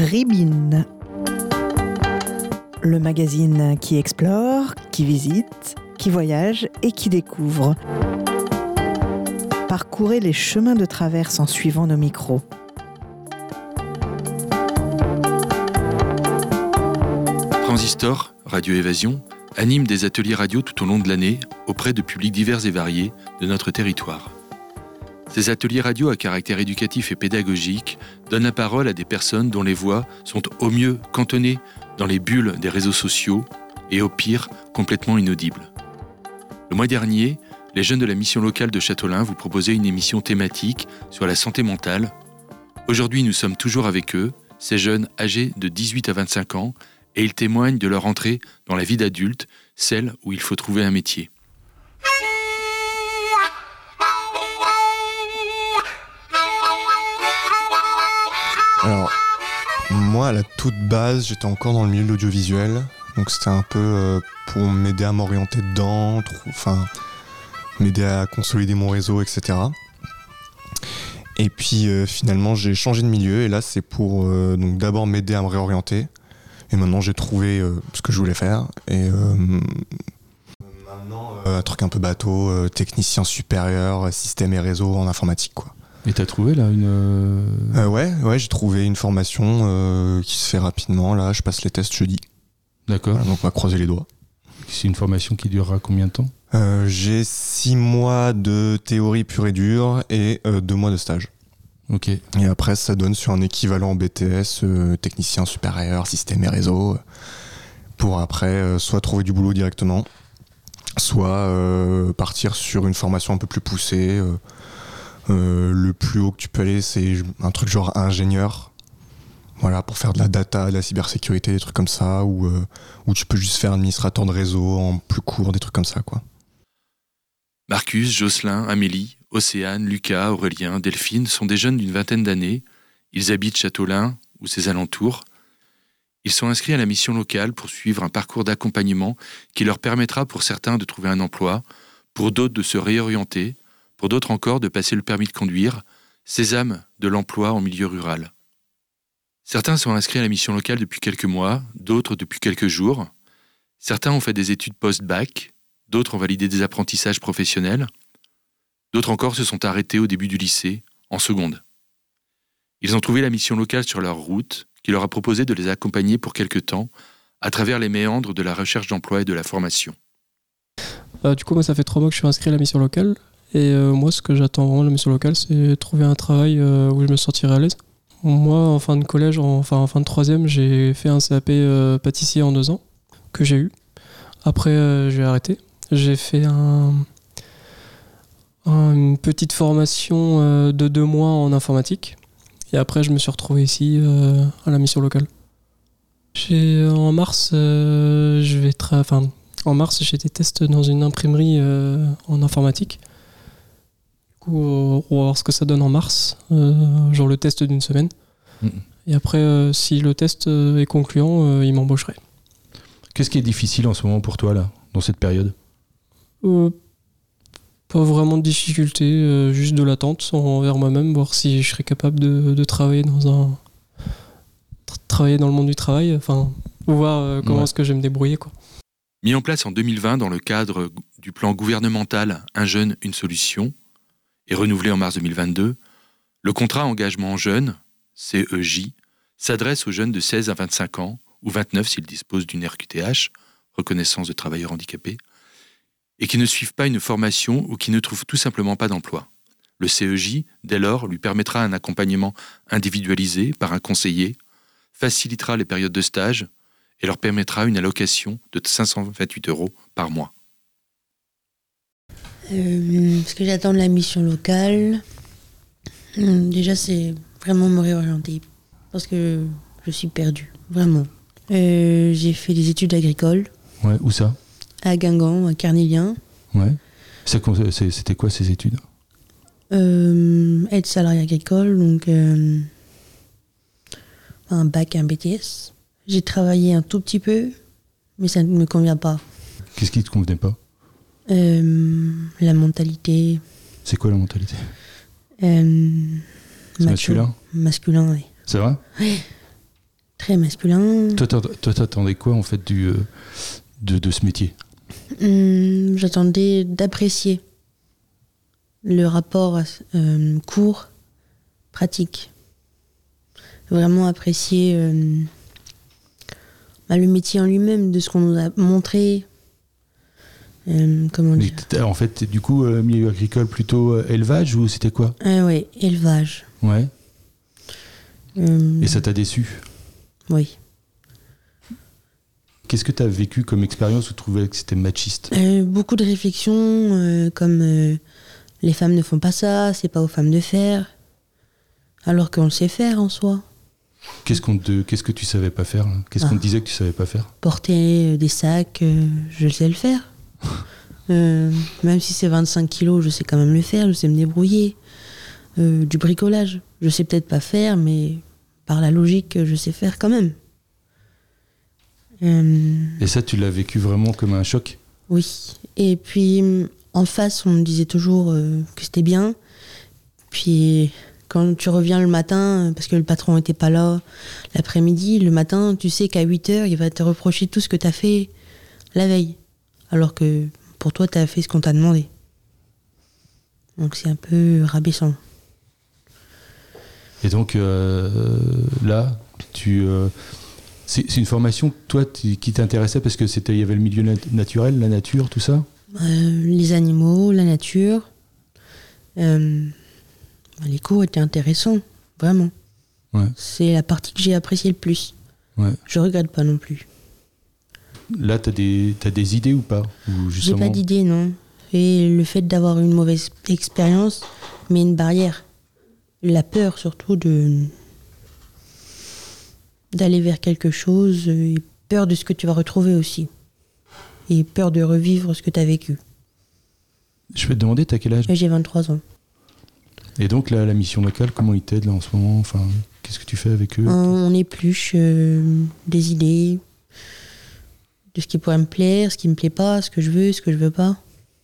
Ribine, le magazine qui explore, qui visite, qui voyage et qui découvre. Parcourez les chemins de traverse en suivant nos micros. Transistor, Radio Évasion, anime des ateliers radio tout au long de l'année auprès de publics divers et variés de notre territoire. Ces ateliers radio à caractère éducatif et pédagogique donnent la parole à des personnes dont les voix sont au mieux cantonnées dans les bulles des réseaux sociaux et au pire complètement inaudibles. Le mois dernier, les jeunes de la mission locale de Châteaulin vous proposaient une émission thématique sur la santé mentale. Aujourd'hui, nous sommes toujours avec eux, ces jeunes âgés de 18 à 25 ans, et ils témoignent de leur entrée dans la vie d'adulte, celle où il faut trouver un métier. Alors, moi, à la toute base, j'étais encore dans le milieu de l'audiovisuel, donc c'était un peu pour m'aider à m'orienter dedans, m'aider à consolider mon réseau, etc. Et puis finalement, j'ai changé de milieu, et là, c'est pour donc d'abord m'aider à me réorienter, et maintenant, j'ai trouvé ce que je voulais faire, et maintenant, un truc un peu bateau, technicien supérieur, système et réseau en informatique, quoi. Et t'as trouvé là une... Ouais, j'ai trouvé une formation qui se fait rapidement. Là, je passe les tests jeudi. D'accord. Voilà, donc on va croiser les doigts. C'est une formation qui durera combien de temps ? J'ai 6 mois de théorie pure et dure et 2 mois de stage. Ok. Et après, ça donne sur un équivalent BTS, technicien supérieur, système et réseau, pour après soit trouver du boulot directement, soit partir sur une formation un peu plus poussée. Le plus haut que tu peux aller, c'est un truc genre ingénieur, voilà, pour faire de la data, de la cybersécurité, des trucs comme ça, ou tu peux juste faire administrateur de réseau en plus court, des trucs comme ça, quoi. Marcus, Jocelyn, Amélie, Océane, Lucas, Aurélien, Delphine sont des jeunes d'une vingtaine d'années. Ils habitent Châteaulin ou ses alentours. Ils sont inscrits à la mission locale pour suivre un parcours d'accompagnement qui leur permettra pour certains de trouver un emploi, pour d'autres de se réorienter, pour d'autres encore de passer le permis de conduire, sésame de l'emploi en milieu rural. Certains sont inscrits à la mission locale depuis quelques mois, d'autres depuis quelques jours. Certains ont fait des études post-bac, d'autres ont validé des apprentissages professionnels, d'autres encore se sont arrêtés au début du lycée, en seconde. Ils ont trouvé la mission locale sur leur route, qui leur a proposé de les accompagner pour quelque temps, à travers les méandres de la recherche d'emploi et de la formation. Du coup, moi, ça fait 3 mois que je suis inscrit à la mission locale. Et moi, ce que j'attends vraiment de la mission locale, c'est trouver un travail où je me sentirai à l'aise. Moi, en fin de collège, en fin de 3e, j'ai fait un CAP pâtissier en 2 ans, que j'ai eu. Après, j'ai arrêté. J'ai fait une petite formation de 2 mois en informatique. Et après, je me suis retrouvé ici, à la mission locale. En mars, j'ai des tests dans une imprimerie en informatique. On va voir ce que ça donne en mars, genre le test d'une semaine. Et après, si le test est concluant, il m'embaucherait. Qu'est-ce qui est difficile en ce moment pour toi, là, dans cette période ? Pas vraiment de difficulté, juste de l'attente envers moi-même, voir si je serais capable de travailler travailler dans le monde du travail, voir comment est-ce que je vais me débrouiller, quoi. Mis en place en 2020 dans le cadre du plan gouvernemental Un jeune, une solution, et renouvelé en mars 2022, le contrat engagement jeune, CEJ, s'adresse aux jeunes de 16 à 25 ans, ou 29 s'ils disposent d'une RQTH, reconnaissance de travailleurs handicapés, et qui ne suivent pas une formation ou qui ne trouvent tout simplement pas d'emploi. Le CEJ, dès lors, lui permettra un accompagnement individualisé par un conseiller, facilitera les périodes de stage et leur permettra une allocation de 528 € par mois. Ce que j'attends de la mission locale, déjà c'est vraiment me réorienter parce que je suis perdue, vraiment. J'ai fait des études agricoles. Ouais, où ça ? À Guingamp, à Carnélien. Ouais. C'était quoi ces études ? Aide salarié agricole, donc un bac, un BTS. J'ai travaillé un tout petit peu, mais ça ne me convient pas. Qu'est-ce qui ne te convenait pas ? La mentalité. C'est quoi la mentalité ? C'est masculin ? Masculin, oui. C'est vrai ? Oui. Très masculin. Toi, t'attendais quoi en fait de ce métier? J'attendais d'apprécier le rapport cours, pratique. Vraiment apprécier le métier en lui-même, de ce qu'on nous a montré. Comment dire? En fait, du coup, milieu agricole plutôt élevage ou c'était quoi? Oui, élevage. Ouais. Et ça t'a déçu? Oui. Qu'est-ce que tu as vécu comme expérience où tu trouvais que c'était machiste? Beaucoup de réflexions, comme les femmes ne font pas ça, c'est pas aux femmes de faire, alors qu'on le sait faire en soi. Qu'est-ce que tu savais pas faire là? Qu'est-ce qu'on te disait que tu savais pas faire? Porter des sacs, je sais le faire. Même si c'est 25 kilos, je sais quand même le faire, je sais me débrouiller. Du bricolage, je sais peut-être pas faire, mais par la logique, je sais faire quand même. Et ça, tu l'as vécu vraiment comme un choc? Oui. Et puis, en face, on me disait toujours que c'était bien. Puis, quand tu reviens le matin, parce que le patron n'était pas là, l'après-midi, le matin, tu sais qu'à 8h, il va te reprocher tout ce que tu as fait la veille. Alors que pour toi, tu as fait ce qu'on t'a demandé. Donc, c'est un peu rabaissant. Et donc, là, c'est une formation, toi, qui t'intéressait parce que il y avait le milieu naturel, la nature, tout ça? Les animaux, la nature. Les cours étaient intéressants, vraiment. Ouais. C'est la partie que j'ai appréciée le plus. Ouais. Je regrette pas non plus. Là, t'as des idées ou pas? Ou justement... J'ai pas d'idée, non. Et le fait d'avoir une mauvaise expérience met une barrière. La peur, surtout, d'aller vers quelque chose, et peur de ce que tu vas retrouver aussi. Et peur de revivre ce que tu as vécu. Je peux te demander, t'as quel âge? J'ai 23 ans. Et donc, là, la mission locale, comment ils t'aident là en ce moment? Enfin, qu'est-ce que tu fais avec eux? On épluche des idées, de ce qui pourrait me plaire, ce qui me plaît pas, ce que je veux pas.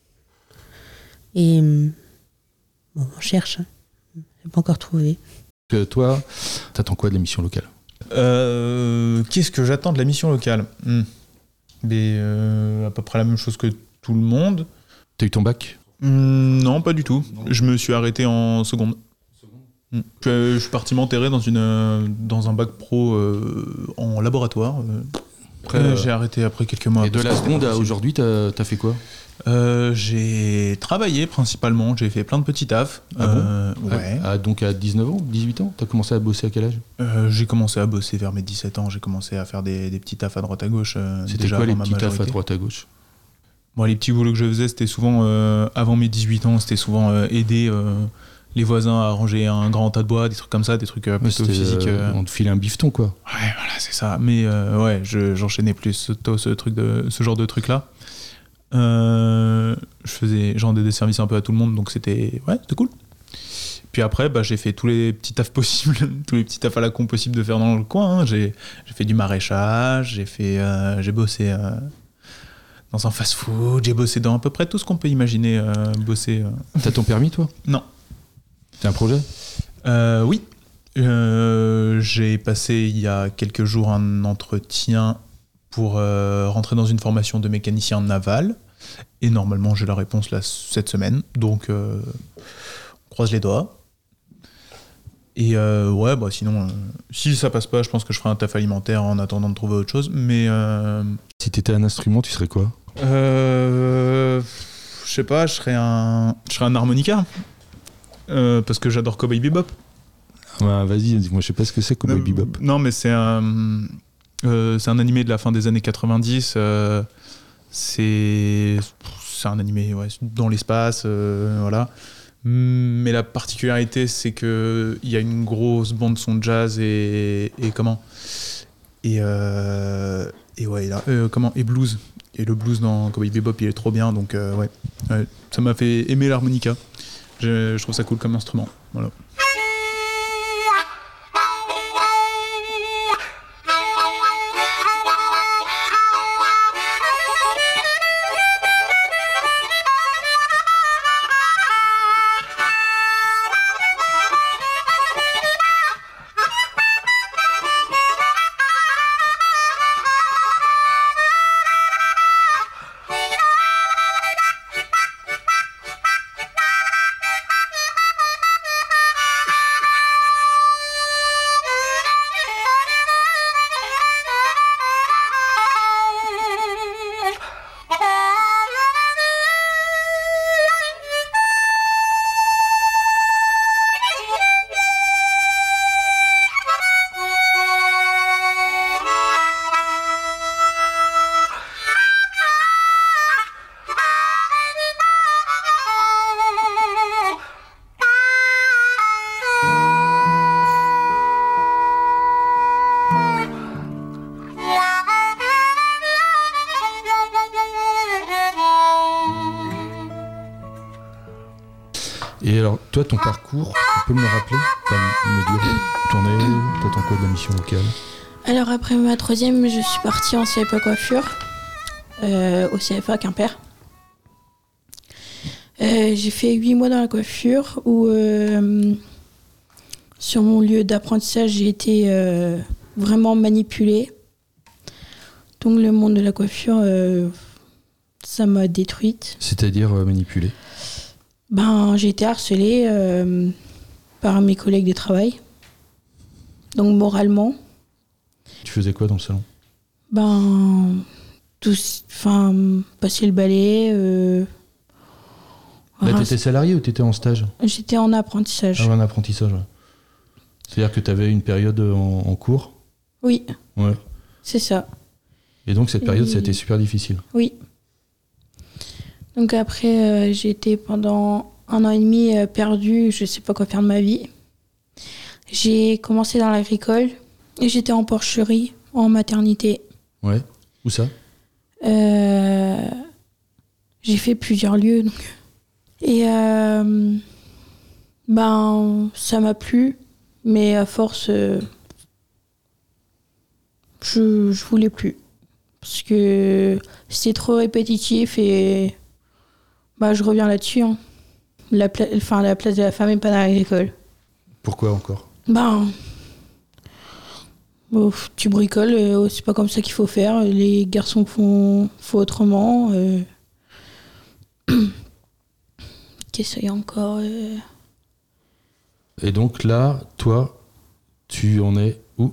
Et on cherche. J'ai pas encore trouvé. Toi, t'attends quoi de la mission locale? Qu'est-ce que j'attends de la mission locale? Mais à peu près la même chose que tout le monde. T'as eu ton bac? Non, pas du tout. Je me suis arrêté en seconde. Je suis parti m'enterrer dans un bac pro en laboratoire. Après, j'ai arrêté après quelques mois. Et de la seconde à aujourd'hui, t'as fait quoi? J'ai travaillé principalement, j'ai fait plein de petits tafs. Ah bon? Ouais. Donc à 19 ans, 18 ans? T'as commencé à bosser à quel âge? J'ai commencé à bosser vers mes 17 ans, j'ai commencé à faire des petits tafs à droite à gauche. C'était déjà quoi les avant ma petits tafs à majorité. droite à gauche? Bon, les petits boulots que je faisais, c'était souvent, avant mes 18 ans, c'était souvent aider les voisins à ranger un grand tas de bois, des trucs comme ça, des trucs plutôt physiques. On te filait un bifton, quoi. Ouais, voilà, c'est ça. Mais ouais, j'enchaînais plus ce genre de trucs-là. Je faisais genre des services un peu à tout le monde, donc c'était cool. Puis après, j'ai fait tous les petits tafs possibles, tous les petits tafs à la con possibles de faire dans le coin. Hein. J'ai fait du maraîchage, j'ai bossé dans un fast-food, j'ai bossé dans à peu près tout ce qu'on peut imaginer bosser. T'as ton permis, toi? Non. T'as un projet? Oui. J'ai passé il y a quelques jours un entretien pour rentrer dans une formation de mécanicien naval. Et normalement, j'ai la réponse là, cette semaine. Donc, on croise les doigts. Et sinon, si ça passe pas, je pense que je ferai un taf alimentaire en attendant de trouver autre chose. Mais Si t'étais un instrument, tu serais quoi? je sais pas, je serais un harmonica. Parce que j'adore Cowboy Bebop. Ouais, vas-y, moi je sais pas ce que c'est Cowboy Bebop. Non, mais c'est un animé de la fin des années 90. C'est un animé dans l'espace, voilà. Mais la particularité, c'est que il y a une grosse bande son jazz et blues. Et le blues dans Cowboy Bebop, il est trop bien, donc ça m'a fait aimer l'harmonica. Je trouve ça cool comme instrument. Voilà. Et alors, toi, ton parcours, tu peux me le rappeler, me dire où t'en es, t'attends quoi de la mission locale? Alors après ma troisième, je suis partie en CFA coiffure au CFA Quimper. J'ai fait 8 mois dans la coiffure où sur mon lieu d'apprentissage, j'ai été vraiment manipulée. Donc le monde de la coiffure, ça m'a détruite. C'est-à-dire manipulée? J'ai été harcelée par mes collègues de travail. Donc moralement. Tu faisais quoi dans le salon? Passer le balai. T'étais salarié ou t'étais en stage? J'étais en apprentissage. Ah, en apprentissage, ouais. C'est-à-dire que t'avais une période en cours? Oui. Ouais. C'est ça. Et donc cette période, ça a été super difficile? Oui. Donc après, j'ai été pendant 1 an et demi perdue, je sais pas quoi faire de ma vie. J'ai commencé dans l'agricole et j'étais en porcherie, en maternité. Ouais. Où ça? J'ai fait plusieurs lieux. Donc. Et ça m'a plu, mais à force, je voulais plus. Parce que c'était trop répétitif et je reviens là-dessus. Hein. La place de la femme est pas dans l'agricole. Pourquoi encore? Tu bricoles, c'est pas comme ça qu'il faut faire. Les garçons font autrement. Qu'est-ce qu'il y a encore Et donc là, toi, tu en es où?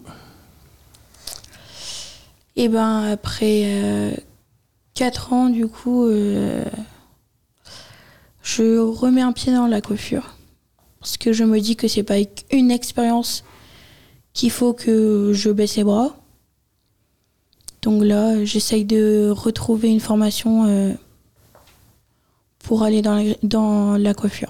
Et après 4 ans, du coup, je remets un pied dans la coiffure. Parce que je me dis que c'est pas avec une expérience qu'il faut que je baisse les bras. Donc là, j'essaye de retrouver une formation pour aller dans la coiffure.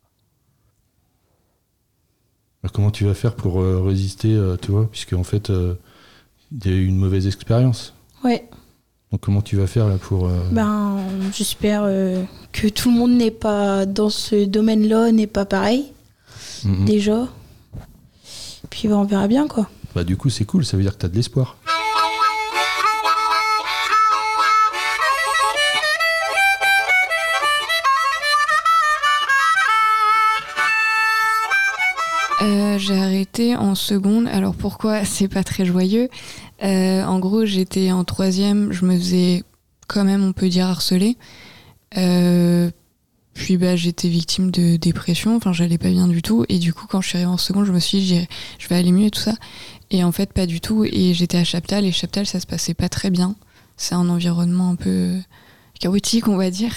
Comment tu vas faire pour résister, tu vois, puisque en fait, il y a eu une mauvaise expérience. Ouais. Donc comment tu vas faire là pour... J'espère que tout le monde n'est pas dans ce domaine-là, n'est pas pareil, déjà. Puis on verra bien, quoi. Du coup, c'est cool, ça veut dire que tu as de l'espoir. J'ai arrêté en seconde. Alors pourquoi? C'est pas très joyeux. En gros, j'étais en 3e, je me faisais quand même, on peut dire, harceler. Puis j'étais victime de dépression, enfin j'allais pas bien du tout. Et du coup, quand je suis arrivée en seconde, je me suis dit, je vais aller mieux et tout ça. Et en fait, pas du tout. Et j'étais à Chaptal, et Chaptal, ça se passait pas très bien. C'est un environnement un peu chaotique, on va dire.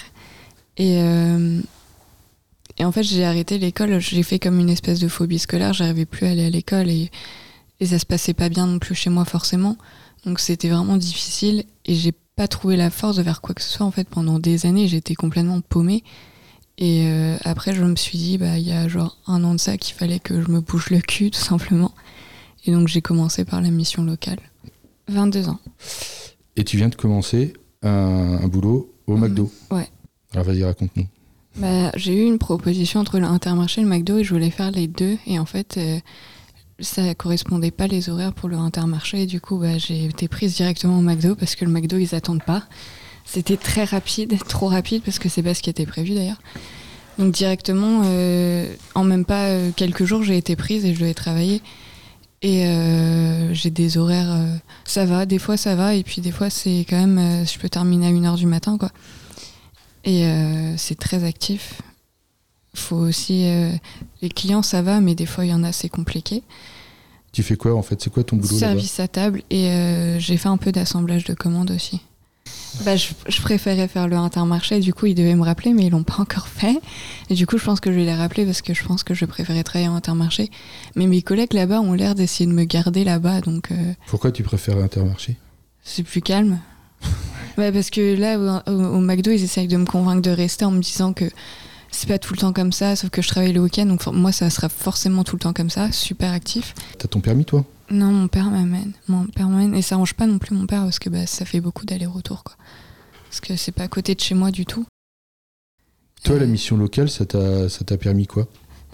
Et en fait, j'ai arrêté l'école, j'ai fait comme une espèce de phobie scolaire, j'arrivais plus à aller à l'école et ça se passait pas bien non plus chez moi forcément. Donc c'était vraiment difficile et j'ai pas trouvé la force de faire quoi que ce soit en fait pendant des années, j'étais complètement paumée. Et après, je me suis dit, il y a genre 1 an de ça qu'il fallait que je me bouge le cul tout simplement. Et donc j'ai commencé par la mission locale. 22 ans. Et tu viens de commencer un boulot au McDo. Ouais. Alors vas-y, raconte-nous. J'ai eu une proposition entre l'Intermarché et le McDo et je voulais faire les deux. Et en fait, ça correspondait pas les horaires pour le Intermarché. Et du coup, j'ai été prise directement au McDo parce que le McDo, ils attendent pas. C'était très rapide, trop rapide parce que c'est pas ce qui était prévu d'ailleurs. Donc directement, en même pas quelques jours, j'ai été prise et je devais travailler. Et j'ai des horaires, ça va, des fois ça va. Et puis des fois, c'est quand même, je peux terminer à 1h du matin, quoi. Et c'est très actif. Faut aussi les clients ça va, mais des fois il y en a c'est compliqué. Tu fais quoi en fait? C'est quoi ton boulot Service là-bas? à table et j'ai fait un peu d'assemblage de commandes aussi. Je préférais faire le Intermarché, du coup ils devaient me rappeler mais ils l'ont pas encore fait. Et du coup je pense que je vais les rappeler parce que je pense que je préférais travailler en Intermarché. Mais mes collègues là-bas ont l'air d'essayer de me garder là-bas donc. Pourquoi tu préfères Intermarché? C'est plus calme. Parce que là, au McDo, ils essayent de me convaincre de rester en me disant que c'est pas tout le temps comme ça, sauf que je travaille le week-end, donc moi, ça sera forcément tout le temps comme ça, super actif. T'as ton permis, toi? Non, mon père m'amène. Et ça arrange pas non plus mon père, parce que ça fait beaucoup d'aller-retour, quoi. Parce que c'est pas à côté de chez moi du tout. Toi, la mission locale, ça t'a permis quoi ?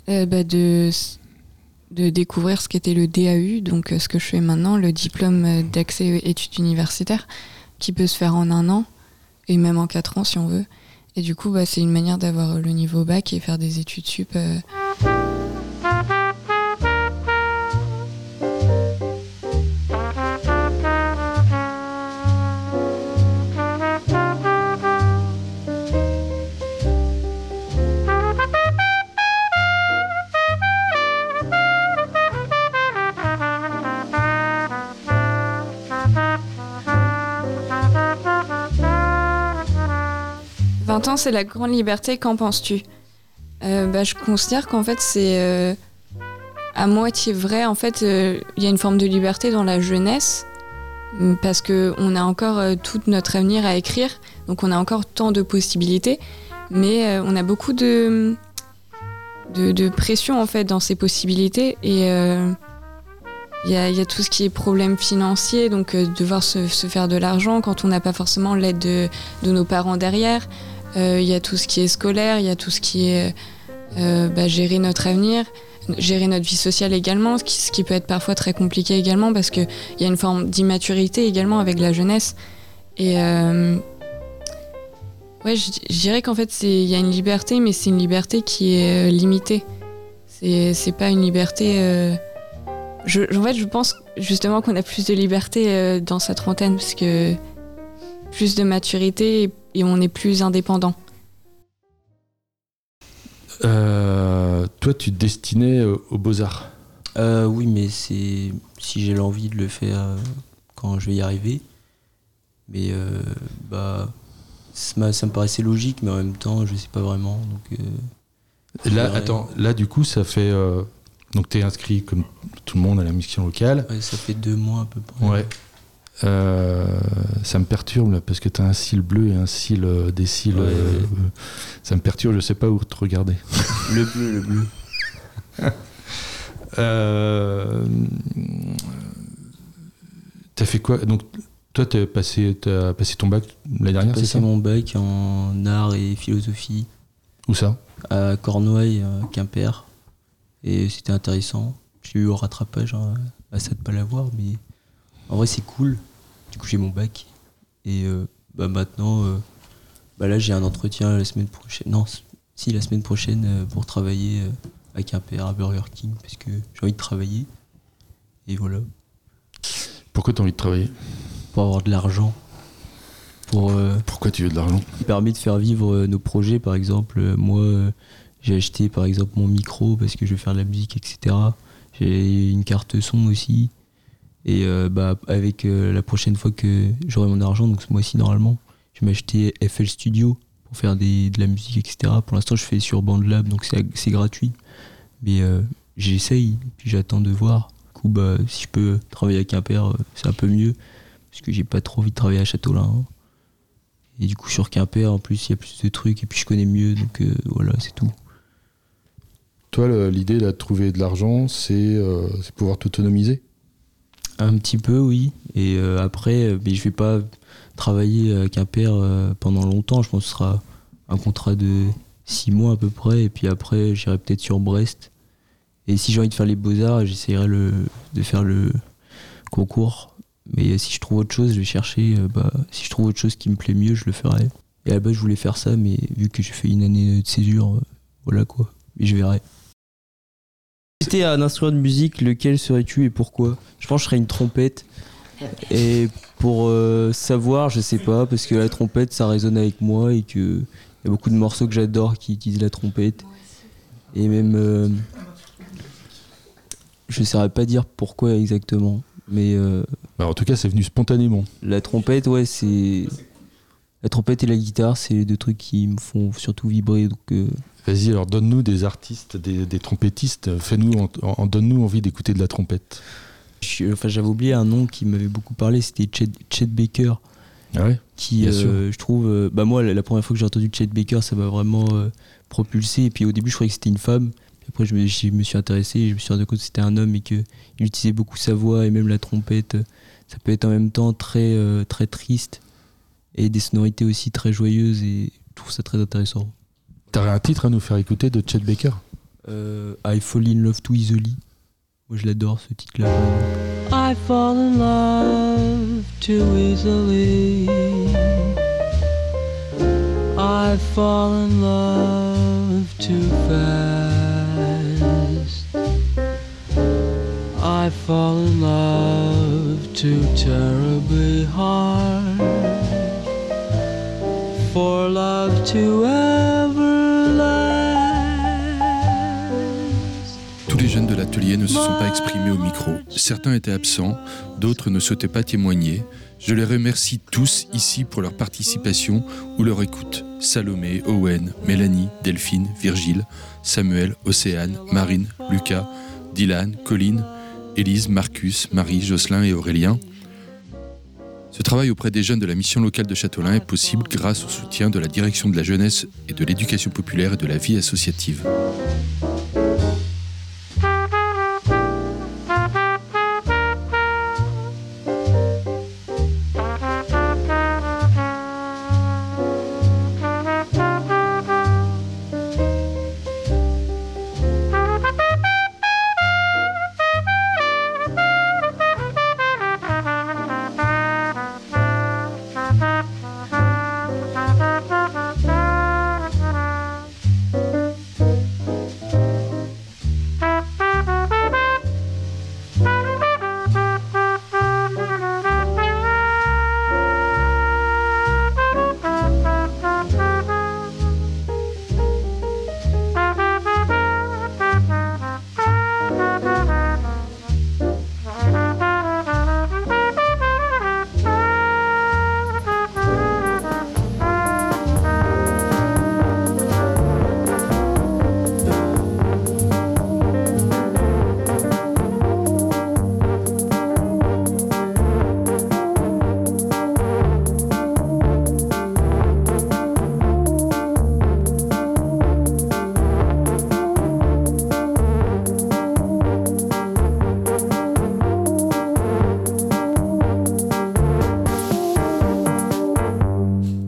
De découvrir ce qu'était le DAU, donc ce que je fais maintenant, le diplôme d'accès aux études universitaires, qui peut se faire en 1 an, et même en 4 ans si on veut. Et du coup, c'est une manière d'avoir le niveau bac et faire des études sup. 20 ans, c'est la grande liberté, qu'en penses-tu ? Je considère qu'en fait, c'est à moitié vrai. En fait, il y a une forme de liberté dans la jeunesse, parce qu'on a encore tout notre avenir à écrire, donc on a encore tant de possibilités, mais on a beaucoup de pression en fait dans ces possibilités, et il y a tout ce qui est problème financier, donc devoir se faire de l'argent quand on n'a pas forcément l'aide de nos parents derrière. Il y a tout ce qui est scolaire, il y a tout ce qui est gérer notre avenir, gérer notre vie sociale également, ce qui peut être parfois très compliqué également, parce qu'il y a une forme d'immaturité également avec la jeunesse. Et je dirais qu'en fait, il y a une liberté, mais c'est une liberté qui est limitée. C'est pas une liberté... je pense justement qu'on a plus de liberté dans sa trentaine, parce que plus de maturité et on est plus indépendant. Toi, tu te destinais aux Beaux-Arts ? Oui, mais c'est si j'ai l'envie de le faire quand je vais y arriver. Mais ça me paraissait logique, mais en même temps, je sais pas vraiment. Donc, là, du coup, ça fait... donc, t'es inscrit comme tout le monde à la mission locale. Ouais, ça fait 2 mois à peu près. Ouais. Ça me perturbe là, parce que t'as un cil bleu et un cil des cils. Ouais. Ça me perturbe, je sais pas où te regarder. Le bleu. T'as fait quoi ? Donc, toi, t'as passé ton bac l'année dernière, c'est ça ? J'ai passé mon bac en art et philosophie. Où ça ? À Cornouailles, Quimper. Et c'était intéressant. J'ai eu au rattrapage, ça de pas l'avoir, mais en vrai, c'est cool. Du coup, j'ai mon bac. Et maintenant, là, j'ai un entretien la semaine prochaine. Non, si, la semaine prochaine, pour travailler à Quimper, à Burger King, parce que j'ai envie de travailler. Et voilà. Pourquoi t'as envie de travailler ? Pour avoir de l'argent. Pourquoi tu veux de l'argent ? Ça permet de faire vivre nos projets, par exemple. Moi, j'ai acheté, par exemple, mon micro parce que je veux faire de la musique, etc. J'ai une carte son aussi. Et avec la prochaine fois que j'aurai mon argent, donc ce mois-ci normalement, je vais m'acheter FL Studio pour faire de la musique, etc. Pour l'instant, je fais sur BandLab, donc c'est gratuit. Mais j'essaye, puis j'attends de voir. Du coup, si je peux travailler à Quimper, c'est un peu mieux, parce que j'ai pas trop envie de travailler à Châteaulin. Hein. Et du coup, sur Quimper, en plus, il y a plus de trucs, et puis je connais mieux, donc voilà, c'est tout. Toi, l'idée là, de trouver de l'argent, c'est pouvoir t'autonomiser ? Un petit peu, oui. Et après, mais je vais pas travailler à Quimper pendant longtemps. Je pense que ce sera un contrat de 6 mois à peu près. Et puis après, j'irai peut-être sur Brest. Et si j'ai envie de faire les Beaux-Arts, j'essaierai de faire le concours. Mais si je trouve autre chose, je vais chercher. Si je trouve autre chose qui me plaît mieux, je le ferai. Et à la base, je voulais faire ça, mais vu que j'ai fait une année de césure, voilà quoi. Et je verrai. Si tu étais un instrument de musique, lequel serais-tu et pourquoi ? Je pense que je serais une trompette. Et pour savoir, je sais pas, parce que la trompette, ça résonne avec moi et qu'il y a beaucoup de morceaux que j'adore qui utilisent la trompette. Et même, je ne saurais pas dire pourquoi exactement, mais... en tout cas, c'est venu spontanément. La trompette, ouais, c'est... La trompette et la guitare, c'est les 2 trucs qui me font surtout vibrer, donc... Vas-y, alors donne-nous des artistes, des trompettistes, donne-nous envie d'écouter de la trompette. J'avais oublié un nom qui m'avait beaucoup parlé, c'était Chet Baker. Ah ouais ? Qui, je trouve, moi, la première fois que j'ai entendu Chet Baker, ça m'a vraiment propulsé. Et puis au début, je croyais que c'était une femme. Puis après, je me suis intéressé et je me suis rendu compte que c'était un homme et qu'il utilisait beaucoup sa voix et même la trompette. Ça peut être en même temps très, très triste et des sonorités aussi très joyeuses. Et je trouve ça très intéressant. T'aurais un titre à nous faire écouter de Chet Baker? I Fall in Love Too Easily. Moi je l'adore ce titre-là. I fall in love too easily. I fall in love too fast. I fall in love too terribly hard. For love to ever last. Tous les jeunes de l'atelier ne se sont pas exprimés au micro. Certains étaient absents, d'autres ne souhaitaient pas témoigner. Je les remercie tous ici pour leur participation ou leur écoute. Salomé, Owen, Mélanie, Delphine, Virgile, Samuel, Océane, Marine, Lucas, Dylan, Colline, Élise, Marcus, Marie, Jocelyn et Aurélien. Ce travail auprès des jeunes de la mission locale de Châteaulin est possible grâce au soutien de la Direction de la Jeunesse et de l'Éducation populaire et de la vie associative.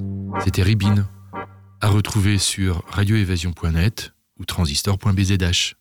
C'était Ribine, à retrouver sur radioévasion.net ou transistor.bzh.